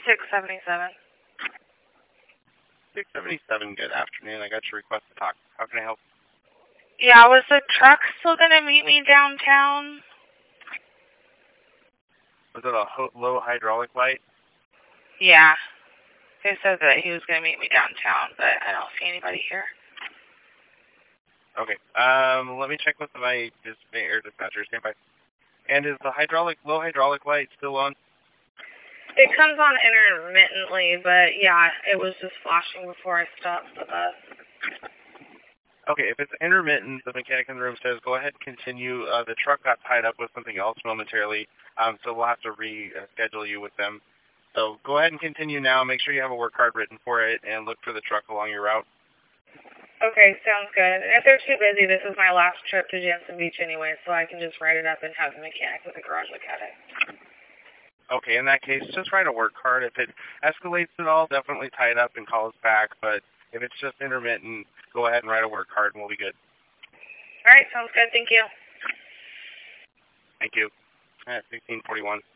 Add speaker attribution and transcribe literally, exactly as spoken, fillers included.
Speaker 1: six seventy-seven.
Speaker 2: six seventy-seven, good afternoon. I got your request to talk. How can I help?
Speaker 1: Yeah, was the truck still going to meet me downtown?
Speaker 2: Was it a ho low hydraulic light?
Speaker 1: Yeah. He said that he was going to meet me downtown, but I don't see anybody here.
Speaker 2: Okay. Um, let me check with my dis air dispatcher. Stand by. And is the hydraulic, low hydraulic light still on?
Speaker 1: It comes on intermittently, but yeah, it was just flashing before I stopped the bus.
Speaker 2: Okay, if it's intermittent, the mechanic in the room says, go ahead and continue. Uh, the truck got tied up with something else momentarily, um, so we'll have to reschedule you with them. So go ahead and continue now. Make sure you have a work card written for it, and look for the truck along your route.
Speaker 1: Okay, sounds good. If they're too busy, this is my last trip to Jansen Beach anyway, so I can just write it up and have the mechanic with the garage look at it.
Speaker 2: Okay, in that case, just write a work card. If it escalates at all, definitely tie it up and call us back. But if it's just intermittent, go ahead and write a work card and we'll be good.
Speaker 1: All right, sounds good. Thank you.
Speaker 2: Thank you. All right, sixteen forty-one.